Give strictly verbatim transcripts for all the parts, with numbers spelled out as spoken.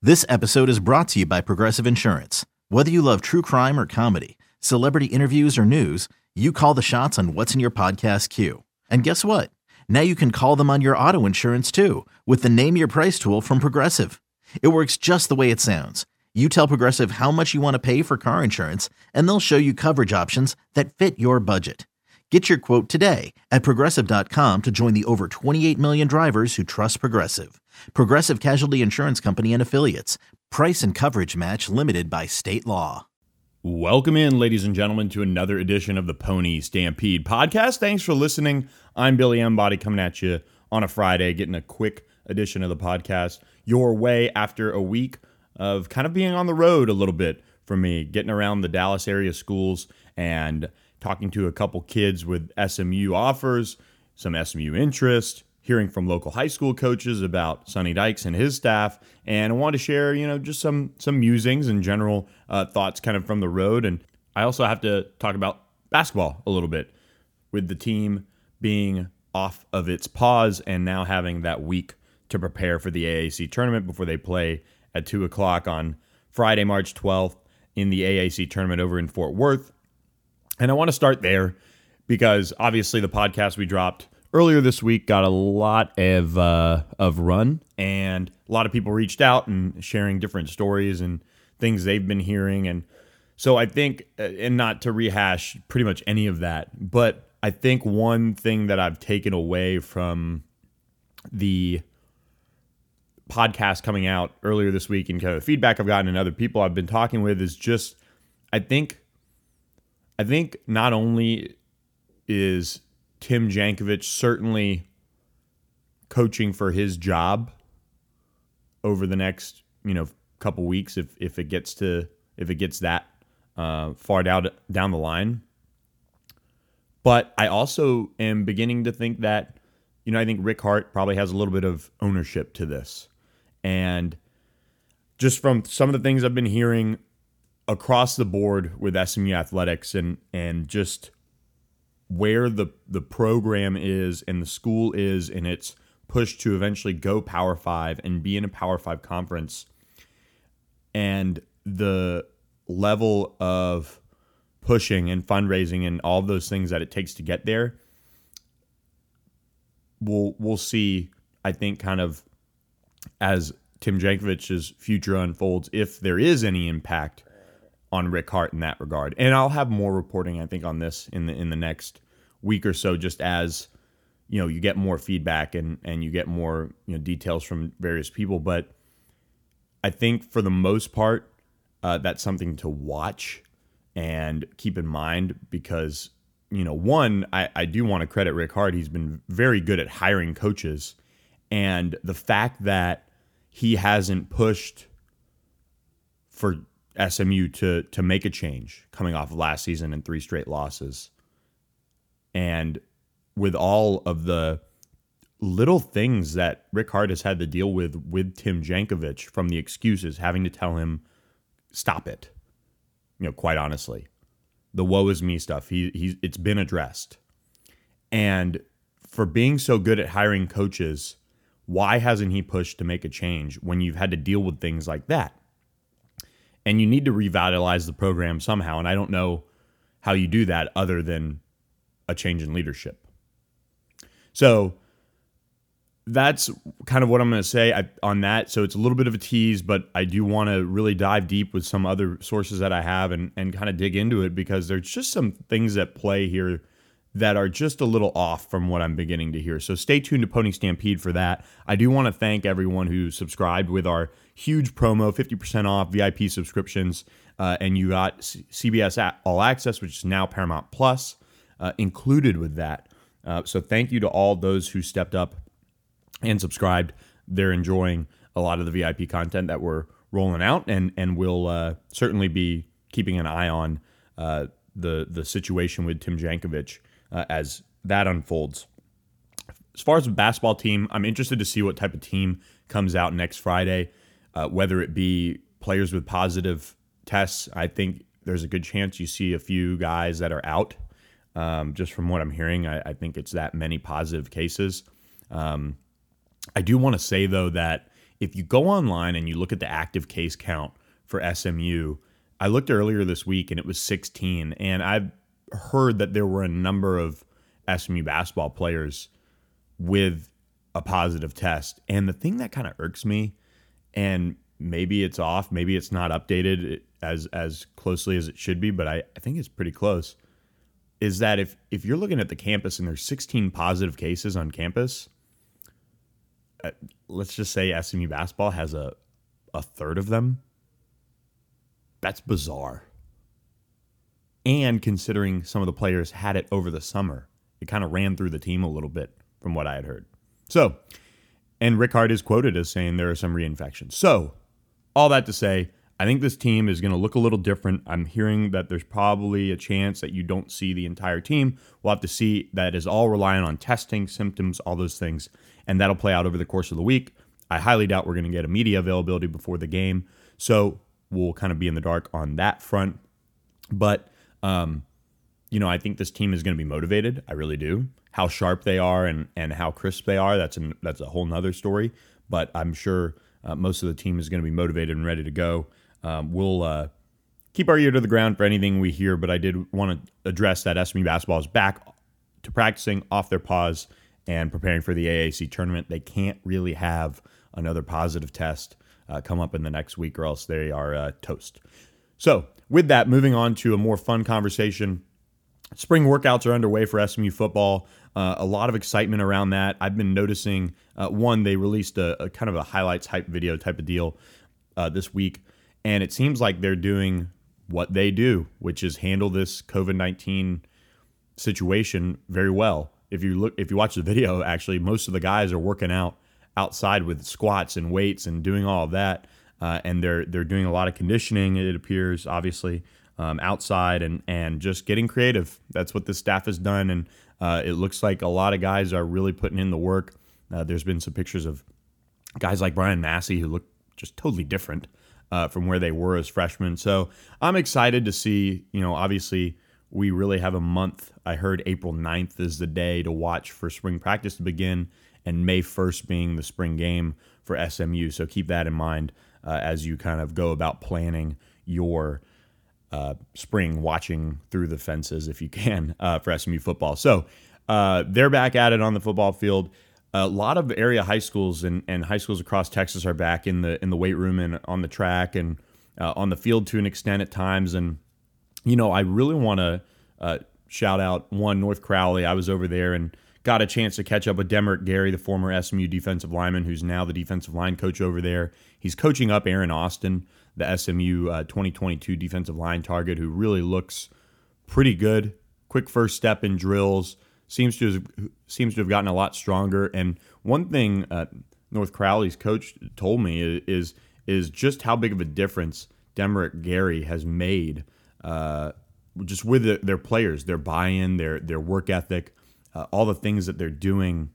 This episode is brought to you by Progressive Insurance. Whether you love true crime or comedy, celebrity interviews or news, you call the shots on what's in your podcast queue. And guess what? Now you can call them on your auto insurance too with the Name Your Price tool from Progressive. It works just the way it sounds. You tell Progressive how much you want to pay for car insurance, and they'll show you coverage options that fit your budget. Get your quote today at progressive dot com to join the over twenty-eight million drivers who trust Progressive. Progressive Casualty Insurance Company and Affiliates. Price and coverage match limited by state law. Welcome in, ladies and gentlemen, to another edition of the Pony Stampede podcast. Thanks for listening. I'm Billy Embody coming at you on a Friday, getting a quick edition of the podcast your way after a week of kind of being on the road a little bit for me, getting around the Dallas area schools and talking to a couple kids with S M U offers, some S M U interest, hearing from local high school coaches about Sonny Dykes and his staff, and I wanted to share, you know, just some some musings and general uh, thoughts kind of from the road. And I also have to talk about basketball a little bit, with the team being off of its pause and now having that week to prepare for the A A C tournament before they play at two o'clock on Friday, March twelfth in the A A C tournament over in Fort Worth. And I want to start there because obviously the podcast we dropped earlier this week got a lot of uh, of run, and a lot of people reached out and sharing different stories and things they've been hearing. And so I think, and not to rehash pretty much any of that, but I think one thing that I've taken away from the podcast coming out earlier this week and kind of the feedback I've gotten and other people I've been talking with is just, I think, I think not only is Tim Jankovich certainly coaching for his job over the next, you know, couple weeks, if if it gets to if it gets that uh, far down down the line. But I also am beginning to think that, you know, I think Rick Hart probably has a little bit of ownership to this, and just from some of the things I've been hearing across the board with S M U athletics and and just where the the program is and the school is in its push to eventually go Power Five and be in a Power Five conference, and the level of pushing and fundraising and all those things that it takes to get there, we'll we'll see, I think, kind of as Tim Jankovich's future unfolds, if there is any impact on Rick Hart in that regard. And I'll have more reporting, I think, on this in the in the next week or so, just as, you know, you get more feedback and and you get more, you know, details from various people. But I think for the most part, uh, that's something to watch and keep in mind because, you know, one, I, I do want to credit Rick Hart. He's been very good at hiring coaches. And the fact that he hasn't pushed for S M U to to make a change coming off of last season and three straight losses. And with all of the little things that Rick Hart has had to deal with with Tim Jankovich, from the excuses, having to tell him, stop it. You know, quite honestly, the woe is me stuff, he he's it's been addressed. And for being so good at hiring coaches, why hasn't he pushed to make a change when you've had to deal with things like that? And you need to revitalize the program somehow. And I don't know how you do that other than a change in leadership. So that's kind of what I'm going to say I, on that. So it's a little bit of a tease, but I do want to really dive deep with some other sources that I have and, and kind of dig into it, because there's just some things at play here that are just a little off from what I'm beginning to hear. So stay tuned to Pony Stampede for that. I do want to thank everyone who subscribed with our huge promo, fifty percent off V I P subscriptions, uh, and you got C B S All Access, which is now Paramount Plus, uh, included with that. Uh, so thank you to all those who stepped up and subscribed. They're enjoying a lot of the V I P content that we're rolling out, and and we'll uh, certainly be keeping an eye on uh, the the situation with Tim Jankovich uh, as that unfolds. As far as the basketball team, I'm interested to see what type of team comes out next Friday, uh, whether it be players with positive tests. I think there's a good chance you see a few guys that are out. Um, just from what I'm hearing, I, I think it's that many positive cases. Um, I do want to say, though, that if you go online and you look at the active case count for S M U, I looked earlier this week and it was sixteen. And I've heard that there were a number of S M U basketball players with a positive test. And the thing that kind of irks me, and maybe it's off, maybe it's not updated as as closely as it should be, but I, I think it's pretty close, is that if if you're looking at the campus and there's sixteen positive cases on campus, uh, let's just say S M U basketball has a, a third of them. That's bizarre. And considering some of the players had it over the summer, it kind of ran through the team a little bit from what I had heard. So, and Rick Hart is quoted as saying there are some reinfections. So, all that to say, I think this team is going to look a little different. I'm hearing that there's probably a chance that you don't see the entire team. We'll have to see. That is all reliant on testing, symptoms, all those things, and that'll play out over the course of the week. I highly doubt we're going to get a media availability before the game, so we'll kind of be in the dark on that front. But, um, you know, I think this team is going to be motivated. I really do. How sharp they are and, and how crisp they are, that's, an, that's a whole nother story. But I'm sure uh, most of the team is going to be motivated and ready to go. Um, we'll uh, keep our ear to the ground for anything we hear, but I did want to address that S M U basketball is back to practicing off their pause and preparing for the A A C tournament. They can't really have another positive test uh, come up in the next week or else they are uh, toast. So with that, moving on to a more fun conversation. Spring workouts are underway for S M U football. Uh, a lot of excitement around that. I've been noticing, uh, one, they released a, a kind of a highlights hype video type of deal uh, this week. And it seems like they're doing what they do, which is handle this COVID nineteen situation very well. If you look, if you watch the video, actually, most of the guys are working out outside with squats and weights and doing all of that. Uh, and they're they're doing a lot of conditioning, it appears, obviously, um, outside and, and just getting creative. That's what the staff has done. And uh, it looks like a lot of guys are really putting in the work. Uh, there's been some pictures of guys like Brian Massey who look just totally different Uh, from where they were as freshmen. So I'm excited to see, you know, obviously we really have a month. I heard April ninth is the day to watch for spring practice to begin, and May first being the spring game for S M U. So keep that in mind uh, as you kind of go about planning your uh, spring watching through the fences, if you can, uh, for S M U football. So uh, they're back at it on the football field. A lot of area high schools and, and high schools across Texas are back in the in the weight room and on the track and uh, on the field to an extent at times. And, you know, I really want to uh, shout out, one, North Crowley. I was over there and got a chance to catch up with Demerick Gary, the former S M U defensive lineman, who's now the defensive line coach over there. He's coaching up Aaron Austin, the S M U uh, twenty twenty-two defensive line target, who really looks pretty good. Quick first step in drills. Seems to have, seems to have gotten a lot stronger. And one thing uh, North Crowley's coach told me is is just how big of a difference Demerick Gary has made uh, just with the, their players, their buy-in, their their work ethic, uh, all the things that they're doing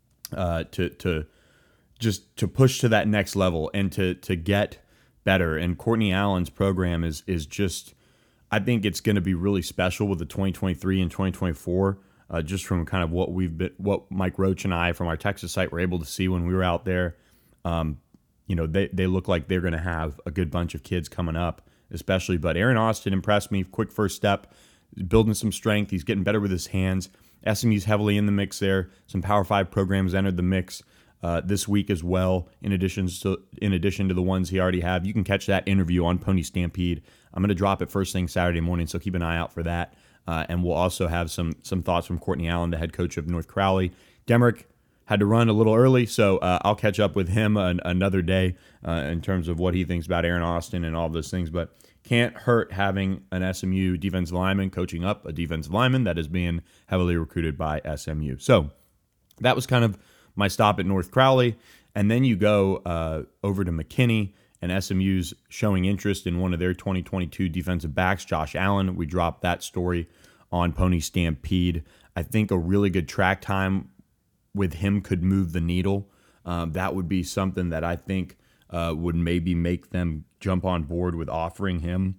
uh, to to just to push to that next level and to to get better. And Courtney Allen's program is is just, I think it's going to be really special with the twenty twenty-three and twenty twenty-four. Uh, just from kind of what we've been, what Mike Roach and I from our Texas site were able to see when we were out there. Um, you know, they, they look like they're going to have a good bunch of kids coming up, especially. But Aaron Austin impressed me. Quick first step, building some strength. He's getting better with his hands. S M U's heavily in the mix there. Some Power Five programs entered the mix uh, this week as well. In addition to in addition to the ones he already have, you can catch that interview on Pony Stampede. I'm going to drop it first thing Saturday morning, so keep an eye out for that. Uh, and we'll also have some some thoughts from Courtney Allen, the head coach of North Crowley. Demerick had to run a little early, so uh, I'll catch up with him an, another day uh, in terms of what he thinks about Aaron Austin and all of those things. But can't hurt having an S M U defensive lineman coaching up a defensive lineman that is being heavily recruited by S M U. So that was kind of my stop at North Crowley. And then you go uh, over to McKinney, and S M U's showing interest in one of their twenty twenty-two defensive backs, Josh Allen. We dropped that story on Pony Stampede. I think a really good track time with him could move the needle. Um, that would be something that I think uh, would maybe make them jump on board with offering him.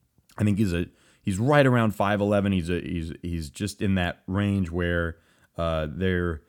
I think he's a he's right around five eleven. He's a he's he's just in that range where uh, they're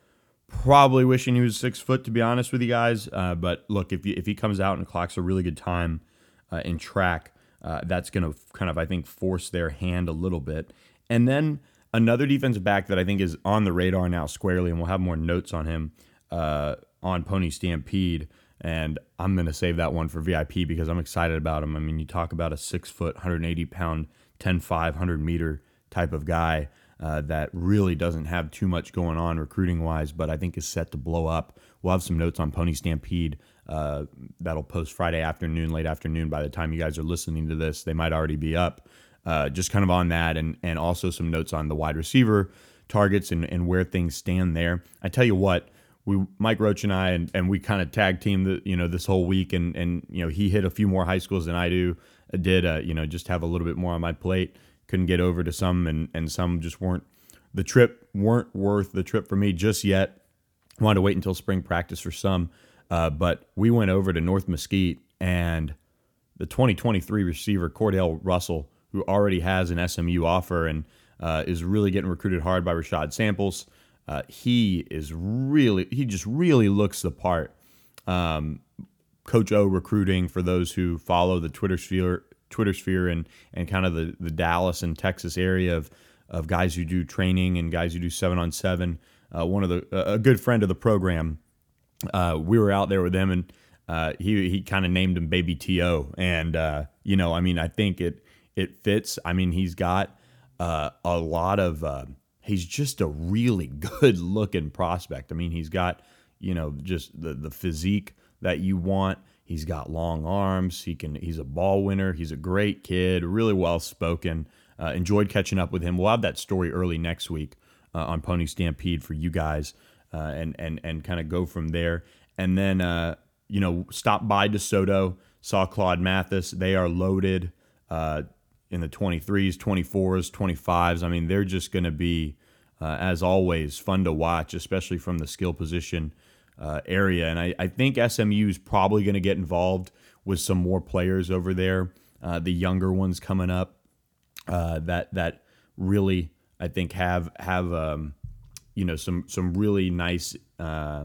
Probably wishing he was six foot, to be honest with you guys. Uh, but look, if you, if he comes out and clocks a really good time uh, in track, uh, that's going to kind of, I think, force their hand a little bit. And then another defensive back that I think is on the radar now squarely, and we'll have more notes on him uh, on Pony Stampede. And I'm going to save that one for V I P because I'm excited about him. I mean, you talk about a six foot, one hundred eighty pound, ten five, one hundred meter type of guy. Uh, that really doesn't have too much going on recruiting-wise, but I think is set to blow up. We'll have some notes on Pony Stampede uh, that'll post Friday afternoon, late afternoon. By the time you guys are listening to this, they might already be up. Uh, just kind of on that, and and also some notes on the wide receiver targets and, and where things stand there. I tell you what, we Mike Roach and I, and, and we kind of tag teamed the, you know, this whole week, and and you know he hit a few more high schools than I do. I did uh, you know just have a little bit more on my plate. Couldn't get over to some, and, and some just weren't the trip weren't worth the trip for me just yet. Wanted to wait until spring practice for some, uh, but we went over to North Mesquite, and the twenty twenty-three receiver Cordell Russell, who already has an S M U offer and uh, is really getting recruited hard by Rashad Samples. Uh, he is really he just really looks the part. Um, Coach O recruiting, for those who follow the Twitter sphere. Twitter sphere and and kind of the, the Dallas and Texas area of of guys who do training and guys who do seven on seven. Uh, one of the a good friend of the program, uh, we were out there with him, and uh, he he kind of named him Baby T O. And uh, you know, I mean, I think it it fits. I mean, he's got uh, a lot of. Uh, he's just a really good looking prospect. I mean, he's got you know just the the physique that you want. He's got long arms. He can. He's a ball winner. He's a great kid. Really well spoken. Uh, enjoyed catching up with him. We'll have that story early next week uh, on Pony Stampede for you guys, uh, and and and kind of go from there. And then uh, you know stop by DeSoto. Saw Claude Mathis. They are loaded uh, in the twenty-threes, twenty-fours, twenty-fives. I mean, they're just going to be, uh, as always, fun to watch, especially from the skill position. Uh, area. And I, I think S M U is probably going to get involved with some more players over there, uh, the younger ones coming up uh, that that really I think have have um, you know some some really nice uh,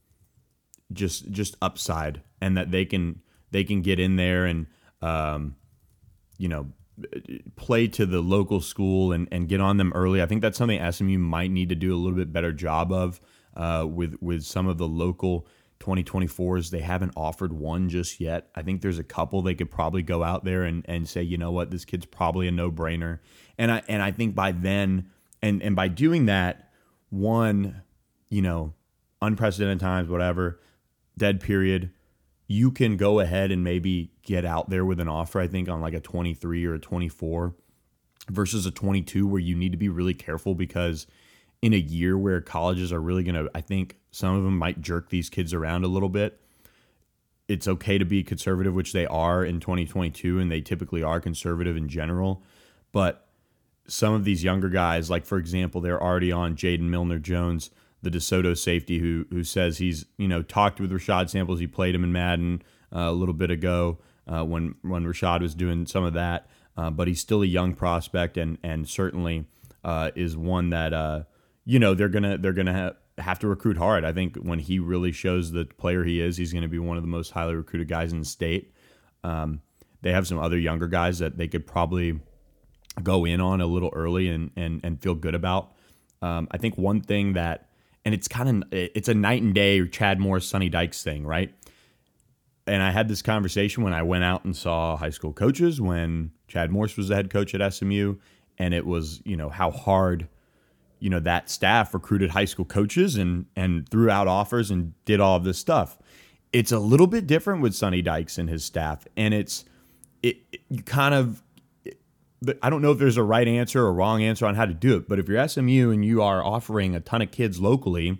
just just upside, and that they can they can get in there and um, you know play to the local school and, and get on them early. I think that's something S M U might need to do a little bit better job of. Uh, with with some of the local twenty twenty-fours, they haven't offered one just yet. I think there's a couple they could probably go out there and, and say, you know what, this kid's probably a no-brainer. And I and I think by then, and and by doing that, one, you know, unprecedented times, whatever, dead period, you can go ahead and maybe get out there with an offer, I think, on like a twenty-three or a twenty-four versus a twenty-two, where you need to be really careful because in a year where colleges are really going to, I think some of them might jerk these kids around a little bit. It's okay to be conservative, which they are in twenty twenty-two, and they typically are conservative in general. But some of these younger guys, like for example, they're already on Jaden Milner-Jones, the DeSoto safety, who who says he's you know talked with Rashad Samples. He played him in Madden uh, a little bit ago uh, when when Rashad was doing some of that. Uh, but he's still a young prospect, and and certainly uh, is one that. Uh, You know they're gonna they're gonna have, have to recruit hard. I think when he really shows the player he is, he's gonna be one of the most highly recruited guys in the state. Um, they have some other younger guys that they could probably go in on a little early and and and feel good about. Um, I think one thing that, and it's kind of it's a night and day Chad Morris, Sonny Dykes thing, right? And I had this conversation when I went out and saw high school coaches when Chad Morris was the head coach at S M U, and it was you know how hard. You know, that staff recruited high school coaches and and threw out offers and did all of this stuff. It's a little bit different with Sonny Dykes and his staff, and it's it, it you kind of it, I don't know if there's a right answer or wrong answer on how to do it, but if you're S M U and you are offering a ton of kids locally,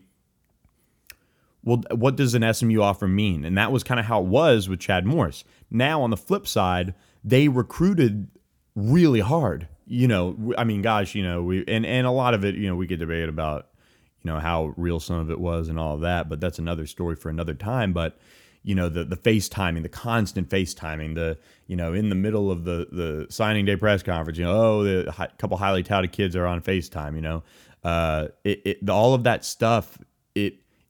well, what does an S M U offer mean? And that was kind of how it was with Chad Morris. Now on the flip side, they recruited really hard. You know, I mean, gosh, you know, we and, and a lot of it, you know, we could debate about, you know, how real some of it was and all of that, but that's another story for another time. But, you know, the the FaceTiming, the constant FaceTiming, the, you know, in the middle of the, the signing day press conference, you know, oh, the hi, couple highly touted kids are on FaceTime, you know, uh, it, it all of that stuff, it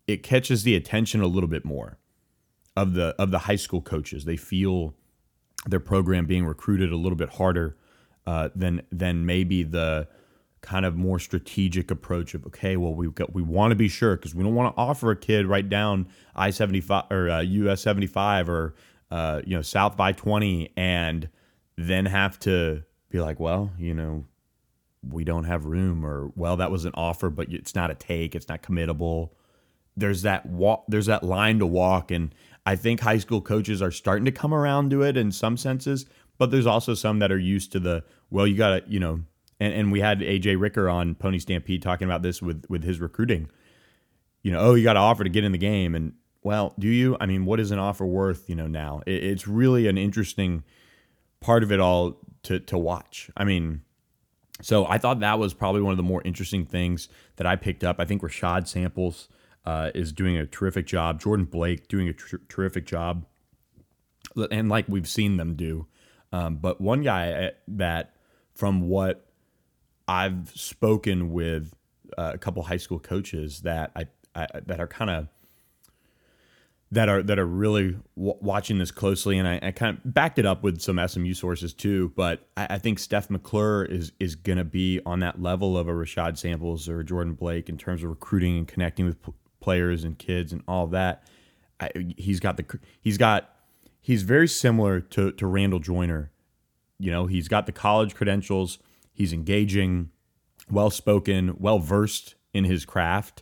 it catches the attention a little bit more of the of the high school coaches. They feel their program being recruited a little bit harder uh, than than maybe the kind of more strategic approach of, okay, well, we've got we want to be sure because we don't want to offer a kid right down I seventy-five or uh, U S seventy-five or uh, you know South by twenty and then have to be like, well, you know, we don't have room, or well, that was an offer, but it's not a take, it's not committable. There's that walk, there's that line to walk, and I think high school coaches are starting to come around to it in some senses, but there's also some that are used to the, well, you got to, you know, and, and we had A J Ricker on Pony Stampede talking about this with, with his recruiting. You know, oh, you got to offer to get in the game, and well, do you? I mean, what is an offer worth, you know, now? It, it's really an interesting part of it all to to watch. I mean, so I thought that was probably one of the more interesting things that I picked up. I think Rashad Samples uh, is doing a terrific job. Jordan Blake doing a tr- terrific job. And like we've seen them do. Um, but one guy that, from what I've spoken with uh, a couple high school coaches that I, I that are kind of that are that are really w- watching this closely, and I, I kind of backed it up with some S M U sources too. But I, I think Steph McClure is is going to be on that level of a Rashad Samples or a Jordan Blake in terms of recruiting and connecting with p- players and kids and all of that. I, he's got the he's got he's very similar to to Randall Joyner. You know, he's got the college credentials. He's engaging, well spoken, well versed in his craft.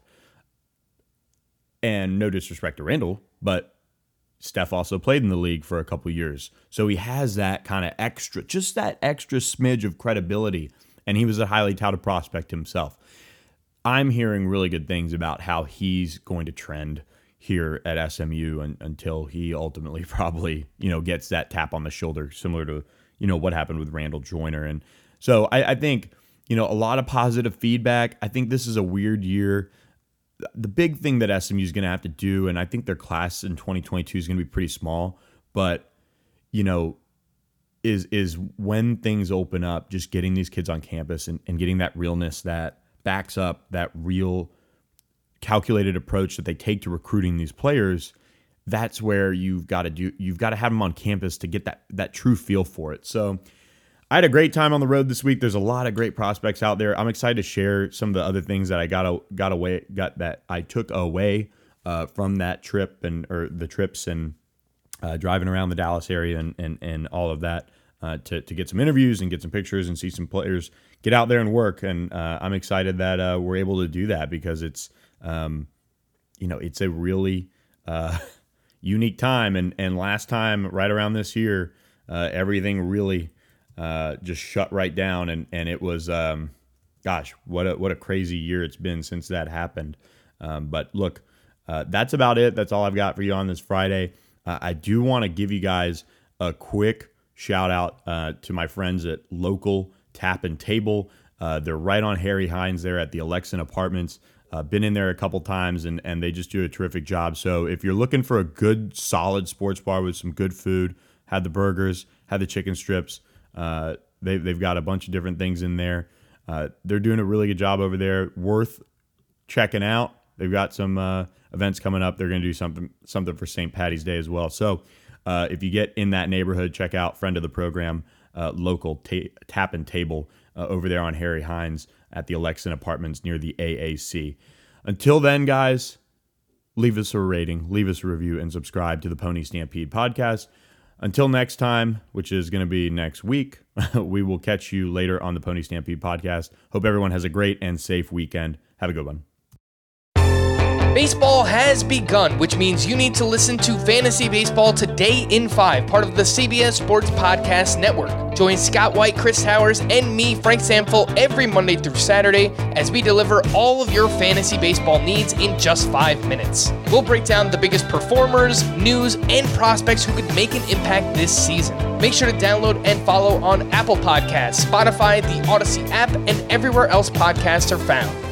And no disrespect to Randall, but Steph also played in the league for a couple years. So he has that kind of extra, just that extra smidge of credibility. And he was a highly touted prospect himself. I'm hearing really good things about how he's going to trend here at S M U and, until he ultimately probably, you know, gets that tap on the shoulder, similar to, you know, what happened with Randall Joyner. And so I, I think, you know, a lot of positive feedback. I think this is a weird year. The big thing that S M U is going to have to do, and I think their class in twenty twenty-two is going to be pretty small, but, you know, is is when things open up, just getting these kids on campus and, and getting that realness that backs up that real calculated approach that they take to recruiting these players. That's where you've got to do, you've got to have them on campus to get that that true feel for it. So I had a great time on the road this week. There's a lot of great prospects out there. I'm excited to share some of the other things that I got got away, got that I took away uh, from that trip and or the trips and uh, driving around the Dallas area and and, and all of that uh, to to get some interviews and get some pictures and see some players get out there and work. And uh, I'm excited that uh, we're able to do that because it's um, you know it's a really uh, unique time. And and last time right around this year, uh, everything really. Uh, just shut right down, and and it was, um, gosh, what a what a crazy year it's been since that happened. Um, but look, uh, that's about it. That's all I've got for you on this Friday. Uh, I do want to give you guys a quick shout out uh, to my friends at Local Tap and Table. Uh, they're right on Harry Hines there at the Alexan Apartments. Uh, been in there a couple times, and and they just do a terrific job. So if you're looking for a good, solid sports bar with some good food, had the burgers, had the chicken strips. Uh, they, they've got a bunch of different things in there. Uh, they're doing a really good job over there. Worth checking out. They've got some uh, events coming up. They're going to do something something for Saint Patty's Day as well. So uh, if you get in that neighborhood, check out friend of the program, uh, Local ta- Tap and Table uh, over there on Harry Hines at the Alexan Apartments near the A A C. Until then, guys, leave us a rating, leave us a review, and subscribe to the Pony Stampede podcast. Until next time, which is going to be next week, we will catch you later on the Pony Stampede podcast. Hope everyone has a great and safe weekend. Have a good one. Baseball has begun, which means you need to listen to Fantasy Baseball Today in five, part of the C B S Sports Podcast Network. Join Scott White, Chris Towers, and me, Frank Samfel, every Monday through Saturday as we deliver all of your fantasy baseball needs in just five minutes. We'll break down the biggest performers, news, and prospects who could make an impact this season. Make sure to download and follow on Apple Podcasts, Spotify, the Odyssey app, and everywhere else podcasts are found.